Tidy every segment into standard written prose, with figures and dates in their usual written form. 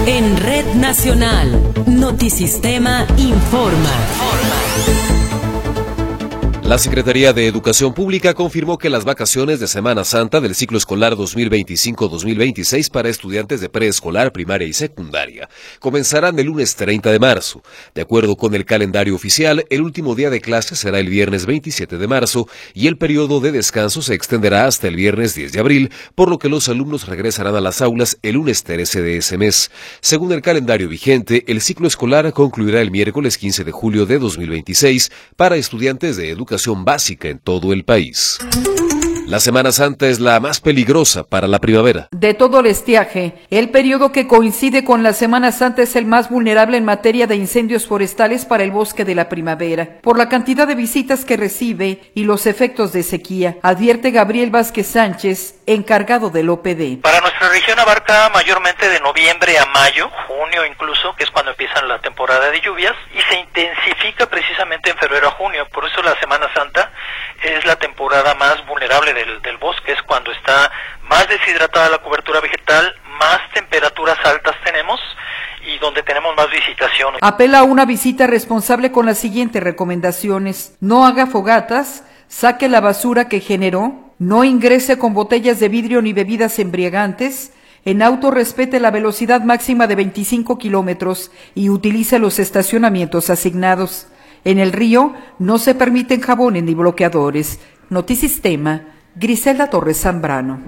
En Red Nacional, Notisistema informa. La Secretaría de Educación Pública confirmó que las vacaciones de Semana Santa del ciclo escolar 2025-2026 para estudiantes de preescolar, primaria y secundaria comenzarán el lunes 30 de marzo. De acuerdo con el calendario oficial, el último día de clase será el viernes 27 de marzo y el periodo de descanso se extenderá hasta el viernes 10 de abril, por lo que los alumnos regresarán a las aulas el lunes 13 de ese mes. Según el calendario vigente, el ciclo escolar concluirá el miércoles 15 de julio de 2026 para estudiantes de educación básica en todo el país. La Semana Santa es la más peligrosa para la primavera. De todo el estiaje, el periodo que coincide con la Semana Santa es el más vulnerable en materia de incendios forestales para el bosque de la primavera, por la cantidad de visitas que recibe y los efectos de sequía, advierte Gabriel Vázquez Sánchez, encargado del OPD. Para nuestra región abarca mayormente de noviembre a mayo, junio incluso, que es cuando empieza la temporada de lluvias, y se intensifica precisamente en febrero a junio. Por eso la Semana Santa es la temporada más vulnerable del bosque, es cuando está más deshidratada la cobertura vegetal, más temperaturas altas tenemos y donde tenemos más visitación. Apela a una visita responsable con las siguientes recomendaciones: no haga fogatas, saque la basura que generó, no ingrese con botellas de vidrio ni bebidas embriagantes, en auto respete la velocidad máxima de 25 kilómetros y utilice los estacionamientos asignados. En el río no se permiten jabones ni bloqueadores. Notisistema, Griselda Torres Zambrano.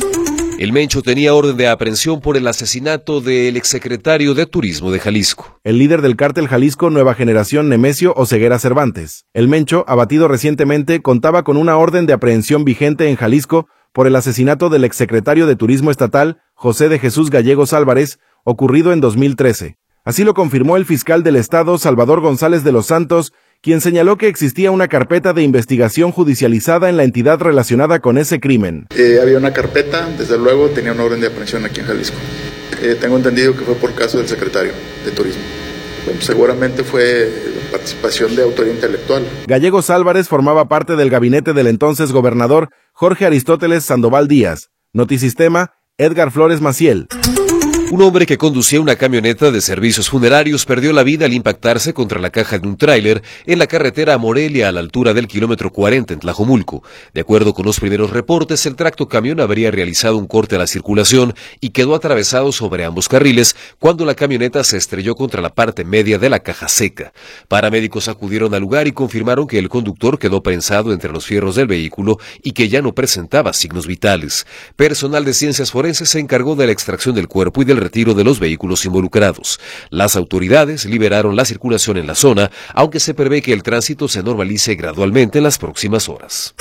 El Mencho tenía orden de aprehensión por el asesinato del exsecretario de Turismo de Jalisco. El líder del cártel Jalisco Nueva Generación, Nemesio Oseguera Cervantes. El Mencho, abatido recientemente, contaba con una orden de aprehensión vigente en Jalisco por el asesinato del exsecretario de Turismo Estatal, José de Jesús Gallegos Álvarez, ocurrido en 2013. Así lo confirmó el fiscal del Estado, Salvador González de los Santos, quien señaló que existía una carpeta de investigación judicializada en la entidad relacionada con ese crimen. Había una carpeta, desde luego tenía una orden de aprehensión aquí en Jalisco. Tengo entendido que fue por caso del secretario de Turismo. Bueno, seguramente fue participación de autoría intelectual. Gallegos Álvarez formaba parte del gabinete del entonces gobernador Jorge Aristóteles Sandoval Díaz. Notisistema, Edgar Flores Maciel. Un hombre que conducía una camioneta de servicios funerarios perdió la vida al impactarse contra la caja de un tráiler en la carretera a Morelia a la altura del kilómetro 40 en Tlajomulco. De acuerdo con los primeros reportes, el tractocamión habría realizado un corte a la circulación y quedó atravesado sobre ambos carriles cuando la camioneta se estrelló contra la parte media de la caja seca. Paramédicos acudieron al lugar y confirmaron que el conductor quedó prensado entre los fierros del vehículo y que ya no presentaba signos vitales. Personal de ciencias forenses se encargó de la extracción del cuerpo y del retiro de los vehículos involucrados. Las autoridades liberaron la circulación en la zona, aunque se prevé que el tránsito se normalice gradualmente en las próximas horas.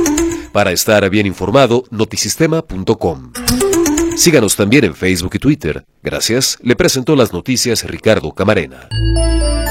Para estar bien informado, notisistema.com. Síganos también en Facebook y Twitter. Gracias. Le presentó las noticias Ricardo Camarena.